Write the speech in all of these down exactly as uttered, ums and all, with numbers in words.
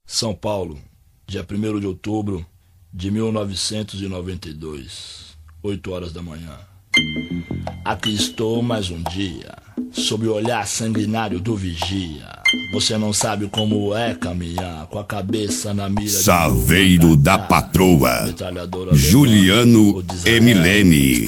São Paulo, dia primeiro de outubro de mil novecentos e noventa e dois, oito horas da manhã. Aqui estou mais um dia, sob o olhar sanguinário do vigia. Você não sabe como é caminhar com a cabeça na mira. Saveiro da Patroa, Juliano Emilene,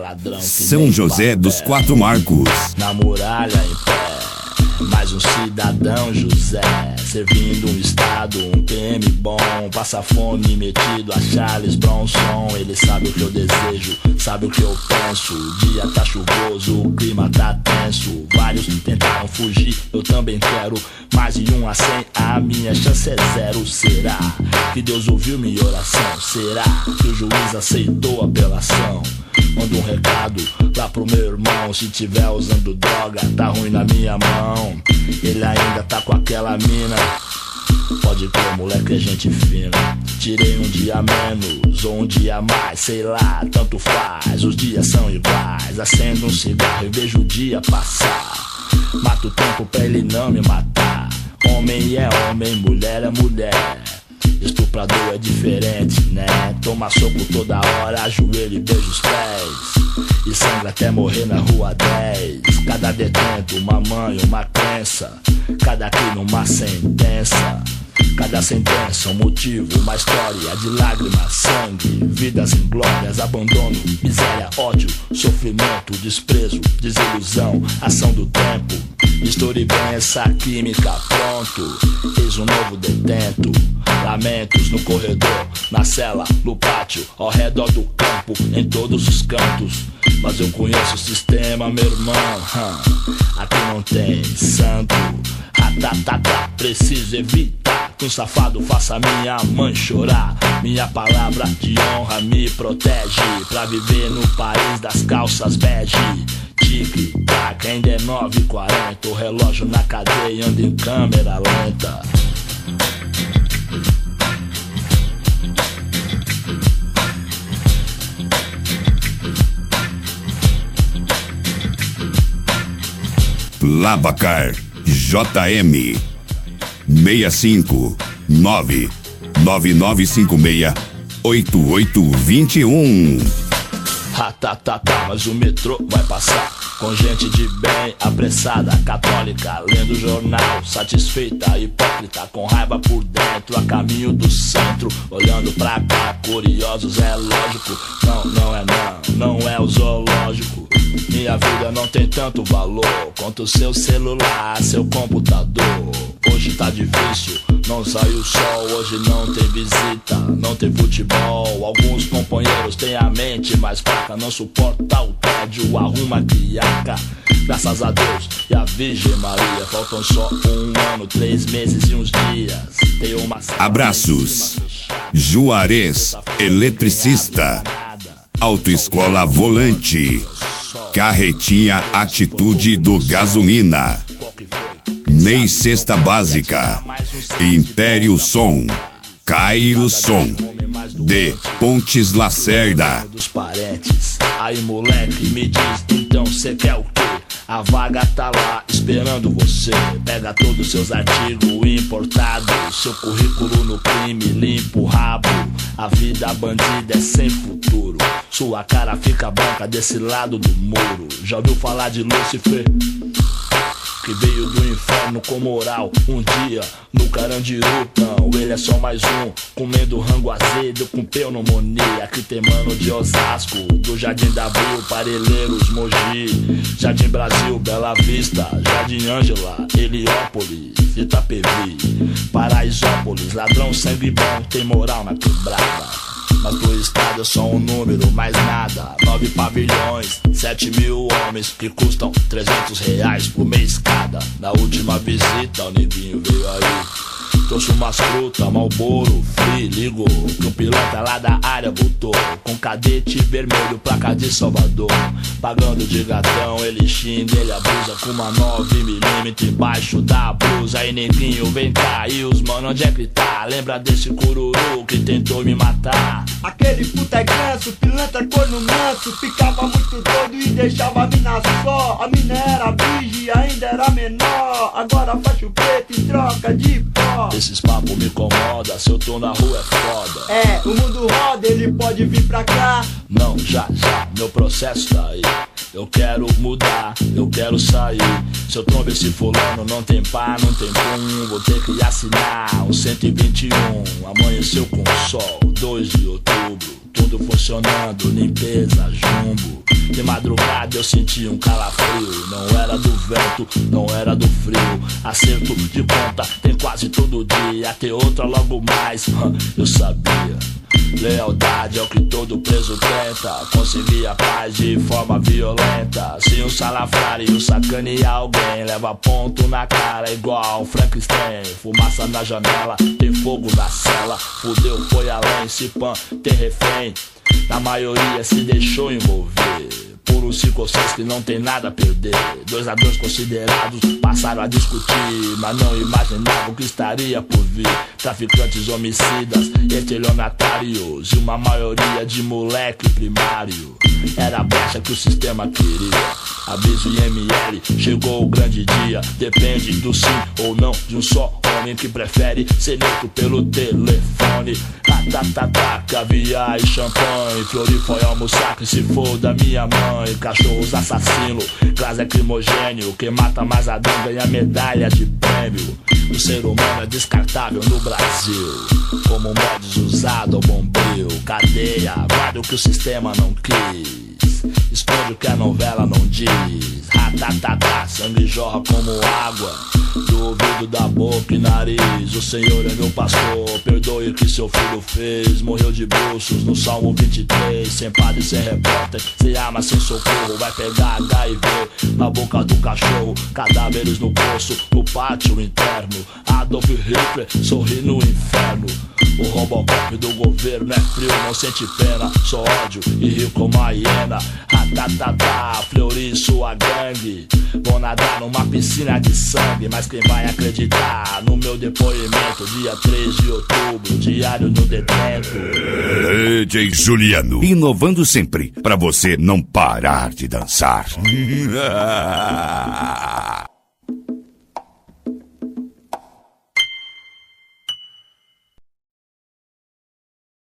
São José dos Quatro Marcos. Na muralha em pé, mais um cidadão José, servindo um estado, um P M bom, passa fome metido a Charles Bronson. Ele sabe o que eu desejo, sabe o que eu penso. O dia tá chuvoso, o clima tá tenso. Vários tentaram fugir, eu também quero. Mais de um a cem, a minha chance é zero. Será que Deus ouviu minha oração? Será que o juiz aceitou a apelação? Manda um recado lá pro meu irmão. Se tiver usando droga, tá ruim na minha mão. Ele ainda tá com aquela mina. Pode crer, moleque, é gente fina. Tirei um dia menos ou um dia mais, sei lá, tanto faz. Os dias são iguais. Acendo um cigarro e vejo o dia passar. Mato o tempo pra ele não me matar. Homem é homem, mulher é mulher. Estuprador é diferente, né? Toma soco toda hora, ajoelha e beija os pés. E sangra até morrer na rua dez. Cada detento, uma mãe, uma crença. Cada crime, uma sentença. Cada sentença, um motivo, uma história de lágrimas, sangue, vidas inglórias, abandono, miséria, ódio, sofrimento, desprezo, desilusão, ação do tempo. Misture bem essa química, pronto. Eis um novo detento. Lamentos no corredor, na cela, no pátio, ao redor do campo, em todos os cantos. Mas eu conheço o sistema, meu irmão. hum. Aqui não tem santo. Ratatata, preciso evitar que um safado faça minha mãe chorar. Minha palavra de honra me protege pra viver no país das calças bege. Tic-tac, ainda é nove e quarenta. O relógio na cadeia anda em câmera lenta. Labacar J M seis cinco nove nove nove cinco seis oito oito dois um. Ratatata, mas o metrô vai passar com gente de bem, apressada, católica, lendo jornal, satisfeita, hipócrita, com raiva por dentro, a caminho do centro, olhando pra cá, curiosos, é lógico. Não, não é não, não é o zoológico. Minha vida não tem tanto valor quanto seu celular, seu computador. Hoje tá difícil, não saiu o sol, hoje não tem visita, não tem futebol. Alguns companheiros têm a mente mais fraca, não suporta o tédio, arruma a criaca. Graças a Deus e a Virgem Maria, faltam só um ano, três meses e uns dias. Tem uma... Abraços, Juarez, eletricista, Autoescola Volante, Carretinha Atitude do Gasolina, Ney Cesta Básica, Império Som, Cairo Som, de Pontes Lacerda. Dos parentes. Aí moleque, me diz, então cê quer o quê? A vaga tá lá esperando você. Pega todos os seus artigos importados, seu currículo no crime, limpa o rabo. A vida bandida é sem futuro. Sua cara fica branca desse lado do muro. Já ouviu falar de Lúcifer? Que veio do inferno com moral. Um dia no Carandirutão, ele é só mais um, comendo rango azedo com pneumonia. Aqui tem mano de Osasco, do Jardim da Abril, Parelheiros, Mogi, Jardim Brasil, Bela Vista, Jardim Ângela, Heliópolis, Itapevi, Paraisópolis. Ladrão sangue bom, tem moral na quebrada. Mas pro estado é só um número, mais nada. Nove pavilhões, sete mil homens que custam trezentos reais por mês cada. Na última visita o neguinho veio aí, trouxe umas frutas, Marlboro, Free, ligou que o piloto lá da área voltou com cadete vermelho, placa de Salvador. Pagando de gatão, ele xinga, ele abusa com uma nove milímetros embaixo da blusa. Aí neguinho, vem cá, e os mano, onde é que tá? Lembra desse cururu que tentou me matar? Aquele puta é ganso, pilantra corno manso. Ficava muito doido e deixava a mina só. A mina era virgem, ainda era menor. Agora faz o preto e troca de pó. Esses papos me incomoda, se eu tô na rua é foda. É, o mundo roda, ele pode vir pra cá. Não, já, já, meu processo tá aí. Eu quero mudar, eu quero sair. Se eu trombo esse fulano, não tem pá, não tem pum. Vou ter que assinar um cento e vinte e um. Amanheceu com sol, dois de outubro. Tudo funcionando, limpeza, jumbo. De madrugada eu senti um calafrio. Não era do vento, não era do frio. Acerto de conta, tem quase todo dia. Tem outra logo mais, eu sabia. Lealdade é o que todo preso tenta. Conseguir a paz de forma violenta. Se um salafrário sacanear alguém, leva ponto na cara igual Frankenstein. Fumaça na janela, tem fogo na cela. Fudeu, foi além, se pan, tem refém. Na maioria se deixou envolver por uns cinco ou seis que não tem nada a perder. Dois ladrões considerados passaram a discutir, mas não imaginavam o que estaria por vir. Traficantes homicidas, estelionatários e uma maioria de moleque primário. Era a brecha que o sistema queria. Aviso I M L, chegou o grande dia. Depende do sim ou não de um só homem que prefere ser neutro pelo telefone. Ratatatá, caviar e champanhe. Florifoil, massacre, se for da minha mãe. Cachorros assassinos, gás lacrimogênio. Quem mata mais ladrão ganha medalha de prêmio. O ser humano é descartável no Brasil, como mods usado ao bombril. Cadeia, guarda o que o sistema não quis. Esconde o que a novela não diz. Ratatatá, sangue jorra como água do ouvido, da boca e nariz. O Senhor é meu pastor, perdoe o que seu filho fez. Morreu de bruços no Salmo vinte e três. Sem padre, sem repórter, sem arma, sem socorro. Vai pegar H I V na boca do cachorro. Cadáveres no poço, no pátio interno. Adolf Hitler sorri no inferno. O Robocop do governo é frio, não sente pena. Só ódio e rio como a hiena. Ratatatá, Fleury, sua gangue. Vou nadar numa piscina de sangue. Mas quem vai acreditar no meu depoimento? Dia três de outubro, diário no detento. D J Juliano, inovando sempre, pra você não parar de dançar.